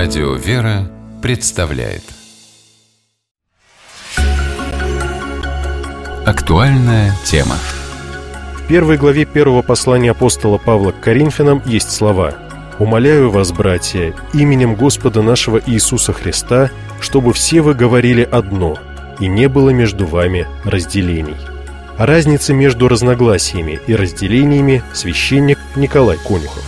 Радио «Вера» представляет Актуальная тема. В первой главе первого послания апостола Павла к Коринфянам есть слова: «Умоляю вас, братья, именем Господа нашего Иисуса Христа, чтобы все вы говорили одно, и не было между вами разделений». О разнице между разногласиями и разделениями священник Николай Конюхов.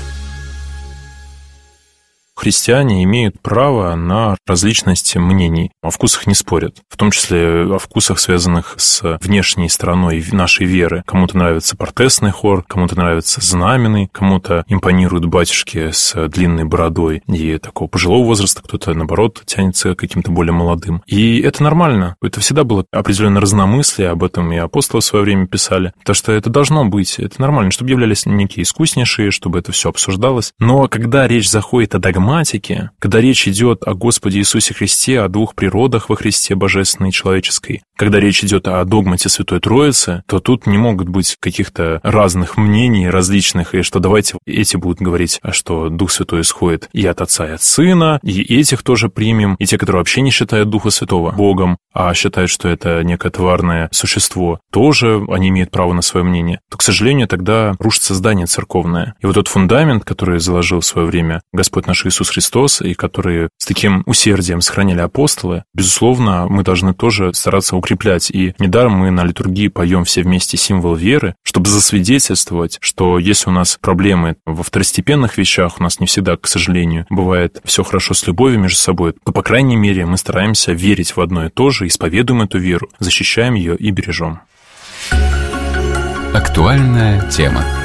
Христиане имеют право на различность мнений. О вкусах не спорят, в том числе о вкусах, связанных с внешней стороной нашей веры. Кому-то нравится портесный хор, кому-то нравится знаменный, кому-то импонируют батюшки с длинной бородой и такого пожилого возраста, кто-то, наоборот, тянется к каким-то более молодым. И это нормально. Это всегда было определенное разномыслие, об этом и апостолы в свое время писали. Так что это должно быть, это нормально, чтобы являлись некие искуснейшие, чтобы это все обсуждалось. Но когда речь заходит о догматике, когда речь идет о Господе Иисусе Христе, о двух природах во Христе, божественной и человеческой, когда речь идет о догмате Святой Троицы, то тут не могут быть каких-то разных мнений, различных, и что давайте эти будут говорить, что Дух Святой исходит и от Отца, и от Сына, и этих тоже примем, и те, которые вообще не считают Духа Святого Богом, а считают, что это некое тварное существо, тоже они имеют право на свое мнение, то, к сожалению, тогда рушится здание церковное. И вот тот фундамент, который заложил в свое время Господь наш Иисус Христос, и который с таким усердием сохраняли апостолы, безусловно, мы должны тоже стараться укреплять. И недаром мы на литургии поем все вместе символ веры, чтобы засвидетельствовать, что если у нас проблемы во второстепенных вещах, у нас не всегда, к сожалению, бывает все хорошо с любовью между собой, то, по крайней мере, мы стараемся верить в одно и то же, исповедуем эту веру, защищаем ее и бережем. Актуальная тема.